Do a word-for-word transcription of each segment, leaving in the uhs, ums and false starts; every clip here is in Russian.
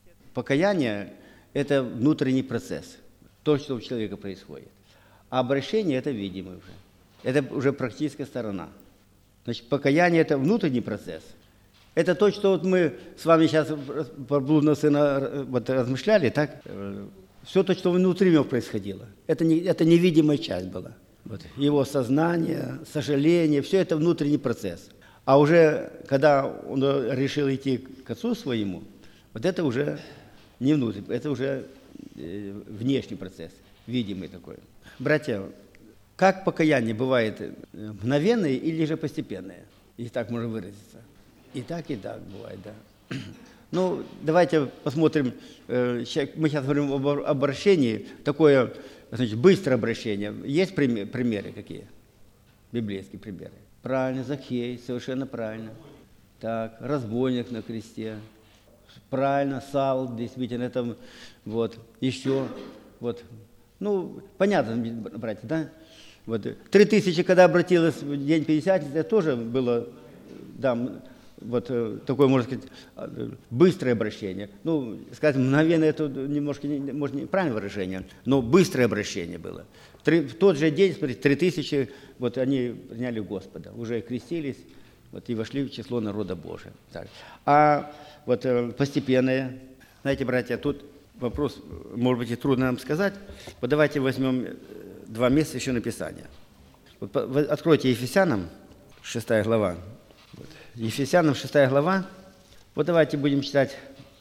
Покаяние – это внутренний процесс, то, что у человека происходит. А обращение – это видимый уже. Это уже практическая сторона. Значит, покаяние – это внутренний процесс. Это то, что вот мы с вами сейчас про блудного сына вот размышляли, так? Все то, что внутри него происходило. Это, не, это невидимая часть была. Вот. Его сознание, сожаление – все это внутренний процесс. А уже, когда он решил идти к отцу своему, вот это уже не внутренний, это уже внешний процесс, видимый такой. Братья, как покаяние бывает мгновенное или же постепенное? Если так можно выразиться. И так, и так бывает, да. Ну, давайте посмотрим. Мы сейчас говорим об обращении. Такое, значит, быстрое обращение. Есть примеры какие? Библейские примеры. Правильно, Закхей, совершенно правильно. Так, разбойник на кресте. Правильно, Савл, действительно, это вот, еще, вот. Ну, понятно, братья, да? Вот. Три тысячи, когда обратилось в день Пятидесятницы, это тоже было, да, вот такое, можно сказать, быстрое обращение. Ну, сказать, мгновенно, это немножко, может, неправильное выражение, но быстрое обращение было. Три, в тот же день, смотрите, три тысячи, вот они приняли Господа, уже крестились, вот, и вошли в число народа Божия. Так. А вот постепенное, знаете, братья, тут вопрос, может быть, и трудно нам сказать. Вот давайте возьмем два места еще написания. Вот, откройте Ефесянам, шестая глава. Вот. Ефесянам, шестая глава. Вот давайте будем читать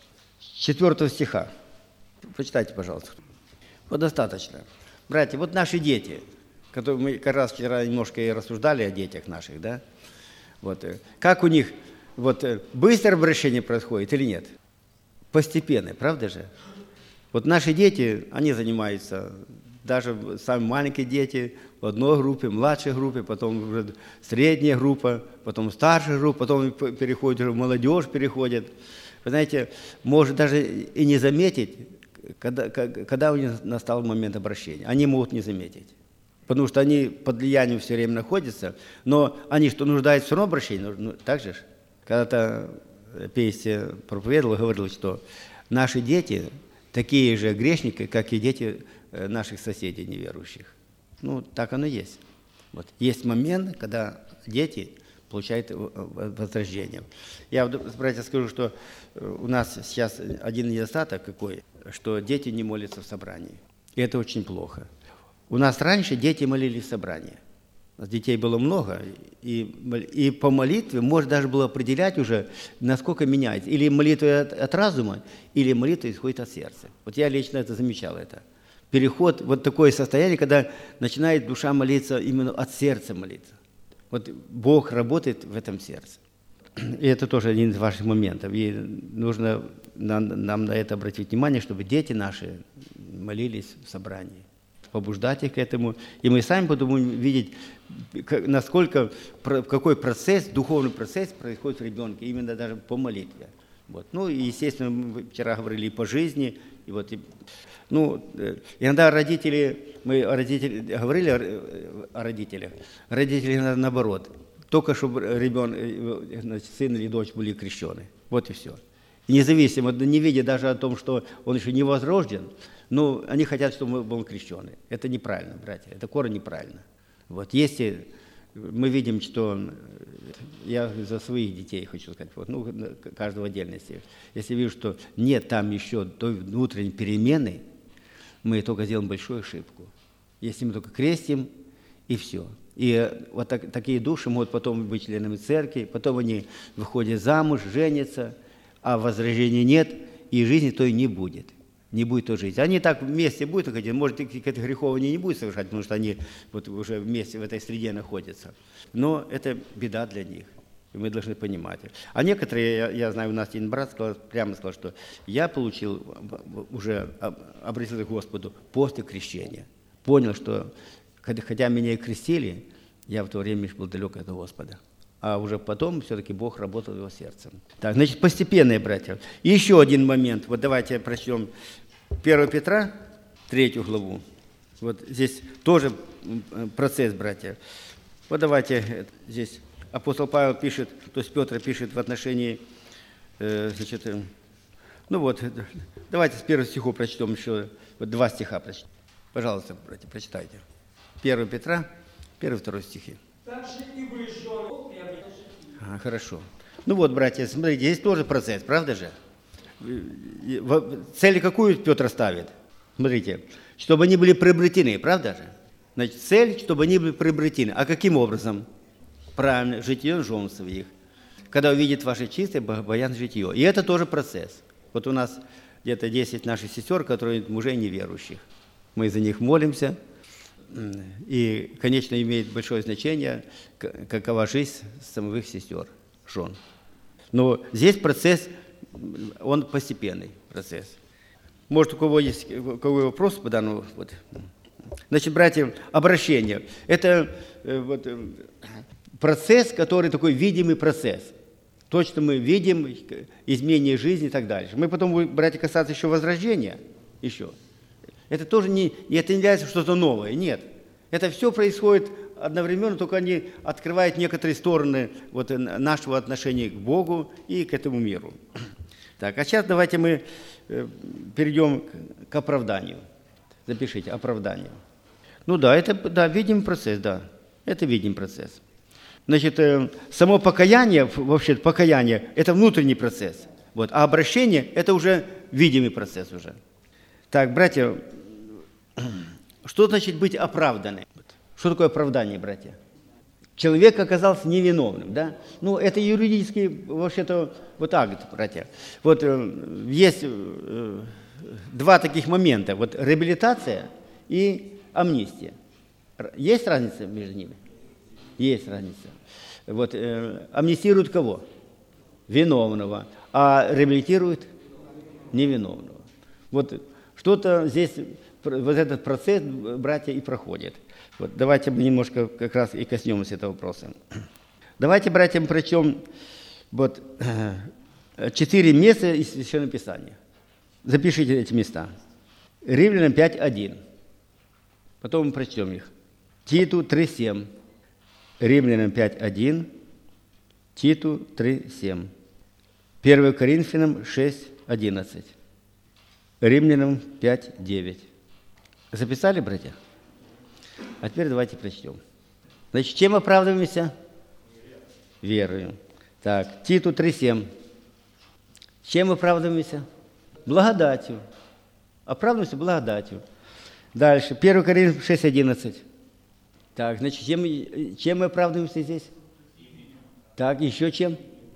с четвёртого стиха. Почитайте, пожалуйста. Вот достаточно. Братья, вот наши дети, которые мы как раз вчера немножко и рассуждали о детях наших, да? Вот. Как у них вот, быстрое обращение происходит или нет? Постепенно, правда же? Вот наши дети, они занимаются, даже самые маленькие дети, в одной группе, младшей группе, потом уже средняя группа, потом старшая группа, потом переходит уже в молодежь, переходит. Вы знаете, может даже и не заметить, когда, когда у них настал момент обращения. Они могут не заметить. Потому что они под влиянием все время находятся, но они что, нуждаются в все равно в обращении? Ну, так же? Когда-то Пейсия проповедовал и говорил, что наши дети такие же грешники, как и дети наших соседей неверующих. Ну, так оно и есть. Вот. Есть момент, когда дети получают возрождение. Я, братья, скажу, что у нас сейчас один недостаток какой, что дети не молятся в собрании. И это очень плохо. У нас раньше дети молились в собрании. У нас детей было много, и, и по молитве можно даже было определять уже, насколько меняется. Или молитва от, от разума, или молитва исходит от сердца. Вот я лично это замечал. Это. Переход, вот такое состояние, когда начинает душа молиться именно от сердца молиться. Вот Бог работает в этом сердце. И это тоже один из ваших моментов. И нужно нам, нам на это обратить внимание, чтобы дети наши молились в собрании. Побуждать их к этому. И мы сами будем видеть, насколько, какой процесс, духовный процесс происходит в ребенке, именно даже по молитве. Вот. Ну, и, естественно, мы вчера говорили и по жизни. И вот, и, ну, иногда родители, мы родители, говорили о, о родителях, родители наоборот. Только чтобы ребенок, сын или дочь были крещены. Вот и все. И независимо, не видя даже о том, что он еще не возрожден, но они хотят, чтобы он был крещеный. Это неправильно, братья, это корень неправильно. Вот, если мы видим, что, я за своих детей хочу сказать, вот, ну, каждого отдельности, если вижу, что нет там еще той внутренней перемены, мы только сделаем большую ошибку. Если мы только крестим, и все. И вот так, такие души могут потом быть членами церкви, потом они выходят замуж, женятся, а возрождения нет, и жизни той не будет. Не будет той жизни. Они так вместе будут ходить, может, какие-то грехов они не будут совершать, потому что они вот уже вместе в этой среде находятся. Но это беда для них, и мы должны понимать. А некоторые, я, я знаю, у нас один брат сказал, прямо сказал, что я получил, уже обратился к Господу после крещения. Понял, что хотя меня и крестили, я в то время был далек от Господа. А уже потом все-таки Бог работал в его сердцем. Так, значит, постепенные, братья. И еще один момент. Вот давайте прочтем первое Петра, третью главу. Вот здесь тоже процесс, братья. Вот давайте здесь апостол Павел пишет, то есть Петр пишет в отношении, значит, Ну вот, давайте с первого стиха прочтем еще, вот два стиха прочтем. Пожалуйста, братья, прочитайте. первое Петра, первый, второй стихи. Так же и вы, жены, а, хорошо. Ну вот, братья, смотрите, здесь тоже процесс, правда же? Цель какую Петр ставит? Смотрите, чтобы они были приобретены, правда же? Значит, цель, чтобы они были приобретены. А каким образом? Правильно, житие жен своих. Когда увидит ваше чистое, богобоязненное житие. И это тоже процесс. Вот у нас где-то десять наших сестер, которые мужей неверующих. Мы за них молимся. И, конечно, имеет большое значение, какова жизнь самых сестер, жен. Но здесь процесс, он постепенный процесс. Может, у кого есть у кого вопрос по данному? Вот. Значит, братья, обращение. Это вот, процесс, который такой видимый процесс. То, что мы видим, изменение жизни и так дальше. Мы потом будем, братья, касаться еще возрождения. Еще. Это тоже не, это не является что-то новое. Нет. Это все происходит одновременно, только они открывают некоторые стороны вот, нашего отношения к Богу и к этому миру. Так, а сейчас давайте мы перейдем к оправданию. Запишите, оправдание. Ну да, это да, видимый процесс, да. Это видимый процесс. Значит, само покаяние, вообще покаяние, это внутренний процесс. Вот, а обращение – это уже видимый процесс уже. Так, братья, что значит быть оправданным? Что такое оправдание, братья? Человек оказался невиновным, да? Ну, это юридически, вообще-то, вот акт, братья. Вот есть два таких момента. Вот реабилитация и амнистия. Есть разница между ними? Есть разница. Вот э, амнистируют кого? Виновного. А реабилитируют невиновного. Вот что-то здесь, вот этот процесс, братья, и проходит. Вот давайте мы немножко как раз и коснемся этого вопроса. Давайте, братья, мы прочтем вот, четыре места из Священного Писания. Запишите эти места. Римлянам пять один. Потом мы прочтем их. Титу три семь. Римлянам пять один. Титу три семь. первое Коринфянам шесть одиннадцать. Римлянам пять девять. Записали, братья? А теперь давайте прочтем. Значит, чем оправдываемся? Верою. Так, Титу три семь. Чем оправдываемся? Благодатью. Оправдываемся благодатью. Дальше. первое Коринфянам шесть одиннадцать. Так, значит, чем, чем мы оправдываемся здесь? Так, еще чем?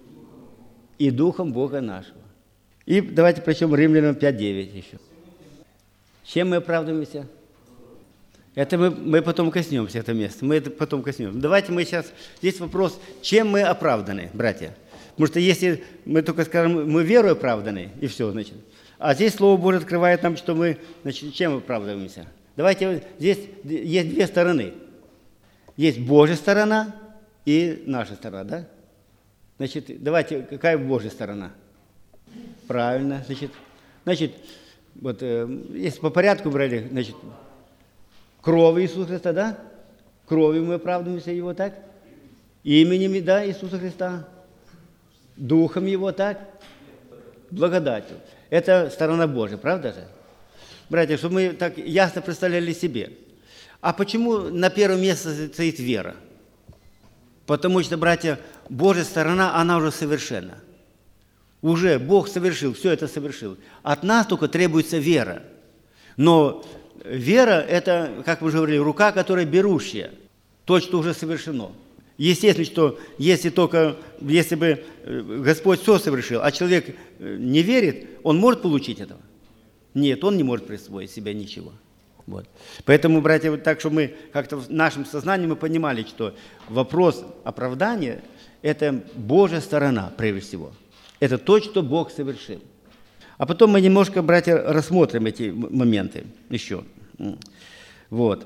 И Духом Бога нашего. И давайте прочтем Римлянам пять девять еще. Чем мы оправдываемся? Это мы, мы потом коснемся, это место. Мы это потом коснемся. Давайте мы сейчас... Здесь вопрос, чем мы оправданы, братья? Потому что если мы только скажем, мы верой оправданы, и все, значит. А здесь Слово Божие открывает нам, что мы, значит, чем оправдываемся. Давайте, здесь есть две стороны. Есть Божья сторона и наша сторона, да? Значит, давайте, какая Божья сторона? Правильно, значит. Значит, вот, э, если по порядку брали, значит, кровью Иисуса Христа, да? Кровью мы оправдываемся Его, так? Именем, да, Иисуса Христа. Духом Его, так? Благодатью. Это сторона Божья, правда же? Братья, чтобы мы так ясно представляли себе. А почему на первом месте стоит вера? Потому что, братья, Божья сторона, она уже совершенна. Уже Бог совершил, все это совершил. От нас только требуется вера. Но вера – это, как мы уже говорили, рука, которая берущая. То, что уже совершено. Естественно, что если только, если бы Господь все совершил, а человек не верит, он может получить этого? Нет, он не может присвоить себе ничего. Вот. Поэтому, братья, вот так, чтобы мы как-то в нашем сознании мы понимали, что вопрос оправдания – это Божья сторона, прежде всего. Это то, что Бог совершил. А потом мы немножко, братья, рассмотрим эти моменты еще. Вот.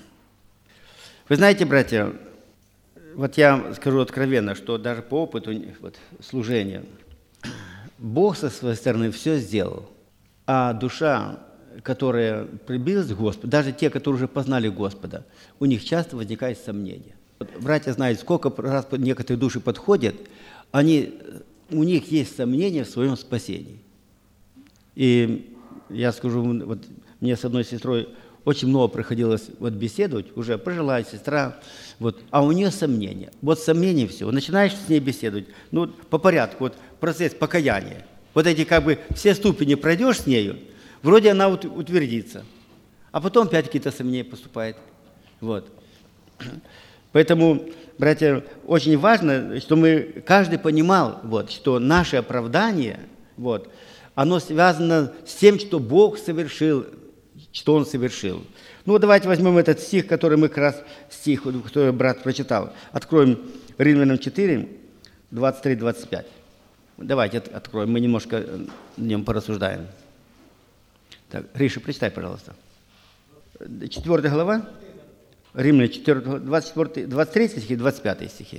Вы знаете, братья, вот я скажу откровенно, что даже по опыту вот, служения, Бог со своей стороны все сделал, а душа, которая прибилась к Господу, даже те, которые уже познали Господа, у них часто возникает сомнение. Вот, братья знают, сколько раз некоторые души подходят, они, у них есть сомнения в своем спасении. И я скажу, вот мне с одной сестрой очень много приходилось вот беседовать, уже пожилая сестра, вот, а у нее сомнения. Вот сомнения все. Начинаешь с ней беседовать, ну, по порядку, вот процесс покаяния. Вот эти как бы все ступени пройдешь с нею, вроде она вот утвердится, а потом опять какие-то сомнения поступают. Вот. Поэтому, братья, очень важно, что мы, каждый понимал, вот, что наше оправдание, вот, оно связано с тем, что Бог совершил, что Он совершил. Ну, давайте возьмем этот стих, который мы как раз, стих, который брат прочитал. Откроем Римлянам четыре, двадцать три двадцать пять. Давайте откроем, мы немножко на нем порассуждаем. Так, Риша, прочитай, пожалуйста. Четвертая глава, Римляне четыре, двадцать четыре, двадцать три стихи, двадцать пять стихи.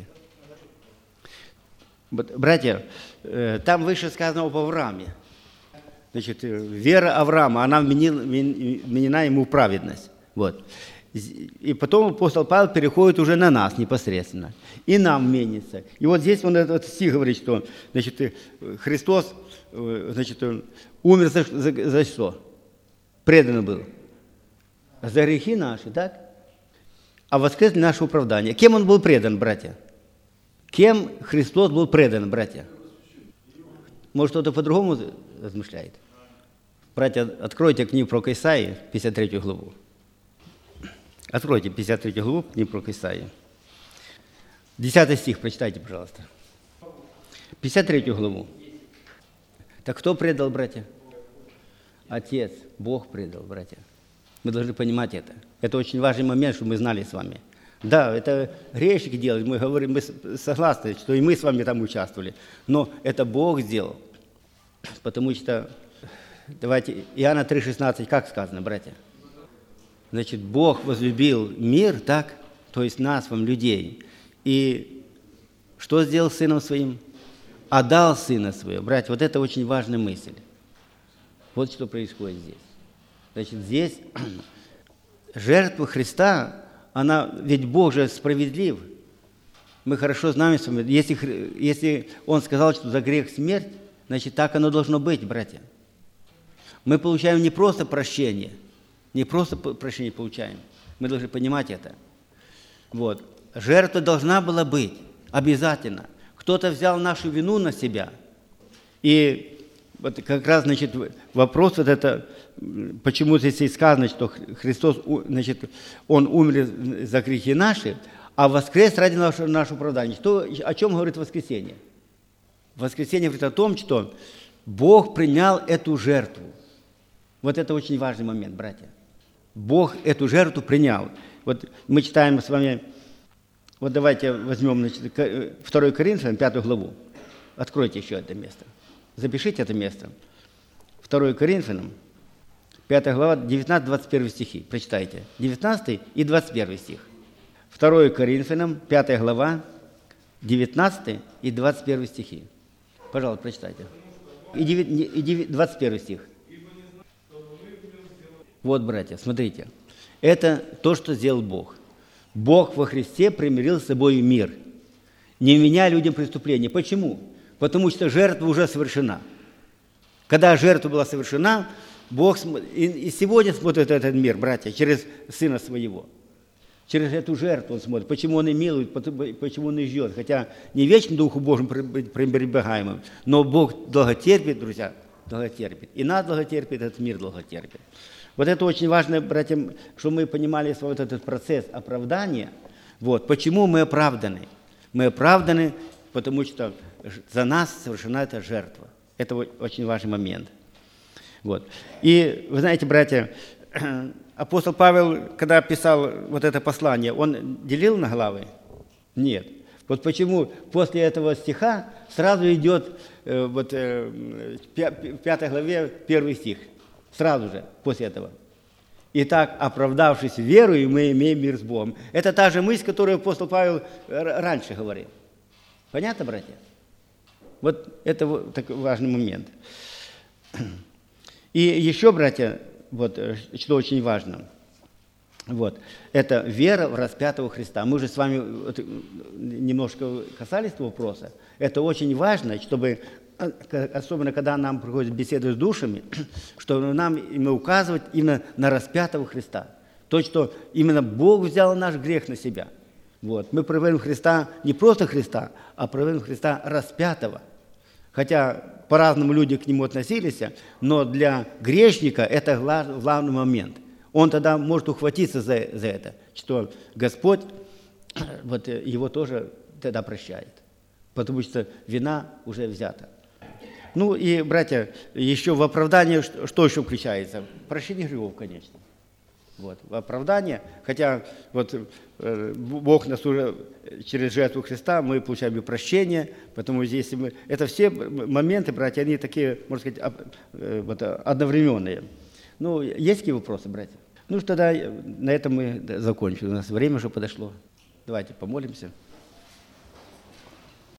Братья, там выше сказано об Аврааме. Значит, вера Авраама, она вменила, вменена ему в праведность. Вот. И потом апостол Павел переходит уже на нас непосредственно. И нам менится. И вот здесь он этот стих говорит, что, значит, Христос, значит, умер за, за, за что? Предан был. За грехи наши, так? А воскрес для нашего оправдания. Кем он был предан, братья? Кем Христос был предан, братья? Может, кто-то по-другому размышляет? Братья, откройте книгу про Исаии, пятьдесят третью главу. Откройте пятьдесят третью главу, книгу про Исаии. десятый стих, прочитайте, пожалуйста. пятьдесят третью главу. Так кто предал, братья? Отец, Бог предал, братья. Мы должны понимать это. Это очень важный момент, чтобы мы знали с вами. Да, это грешники делают, мы говорим, мы согласны, что и мы с вами там участвовали. Но это Бог сделал. Потому что, давайте, Иоанна три шестнадцать, как сказано, братья? Значит, Бог возлюбил мир, так, то есть нас, вам, людей. И что сделал Сыном Своим? Отдал Сына Своего. Братья, вот это очень важная мысль. Вот что происходит здесь. Значит, здесь жертва Христа, она, ведь Бог же справедлив. Мы хорошо знаем с вами, если, если Он сказал, что за грех смерть, значит, так оно должно быть, братья. Мы получаем не просто прощение, не просто прощение получаем. Мы должны понимать это. Вот. Жертва должна была быть, обязательно. Кто-то взял нашу вину на себя. И вот как раз, значит, вопрос вот это, почему здесь и сказано, что Христос, значит, Он умер за грехи наши, а воскрес ради нашего, нашего оправдания. Что, о чем говорит воскресение? Воскресение говорит о том, что Бог принял эту жертву. Вот это очень важный момент, братья. Бог эту жертву принял. Вот мы читаем с вами, вот давайте возьмем, значит, второе Коринфянам, пятую главу. Откройте еще это место. Запишите это место. второе Коринфянам, пятая глава, девятнадцатый двадцать первый стихи. Прочитайте. девятнадцатый и двадцать первый стих. второе Коринфянам, пятая глава, девятнадцатый и двадцать первый стихи. Пожалуйста, прочитайте. И двадцать первый стих. Вот, братья, смотрите. Это то, что сделал Бог. Бог во Христе примирил с собой мир, не вменяя людям преступления. Почему? Потому что жертва уже совершена. Когда жертва была совершена, Бог и сегодня смотрит этот мир, братья, через Сына Своего. Через эту жертву Он смотрит. Почему Он и милует, почему Он и ждет. Хотя не вечно Духу Божьему пренебрегаемым, но Бог долготерпит, друзья, долготерпит. И нас долготерпит, этот мир долготерпит. Вот это очень важно, братья, чтобы мы понимали вот этот процесс оправдания. Вот. Почему мы оправданы? Мы оправданы, потому что за нас совершена эта жертва. Это очень важный момент. Вот. И вы знаете, братья, апостол Павел, когда писал вот это послание, он делил на главы? Нет. Вот почему после этого стиха сразу идет э, вот, э, в пятой главе первый стих. Сразу же после этого. Итак, оправдавшись верою, мы имеем мир с Богом. Это та же мысль, которую апостол Павел раньше говорил. Понятно, братья? Вот это вот такой важный момент. И еще, братья, вот что очень важно, вот, это вера в распятого Христа. Мы уже с вами вот, немножко касались этого вопроса. Это очень важно, чтобы особенно когда нам приходится беседовать с душами, что нам именно указывать именно на распятого Христа. То, что именно Бог взял наш грех на себя. Вот. Мы проявляем Христа не просто Христа, а проявляем Христа распятого. Хотя по-разному люди к нему относились, но для грешника это главный момент. Он тогда может ухватиться за, за это, что Господь вот, его тоже тогда прощает, потому что вина уже взята. Ну и, братья, еще в оправдание, что, что еще включается? Прощение грехов, конечно. Вот, в оправдание, хотя вот, э, Бог нас уже через жертву Христа, мы получаем и прощение, потому что если мы, это все моменты, братья, они такие, можно сказать, об, э, вот, одновременные. Ну, есть какие вопросы, братья? Ну, тогда на этом мы закончим, у нас время уже подошло. Давайте помолимся.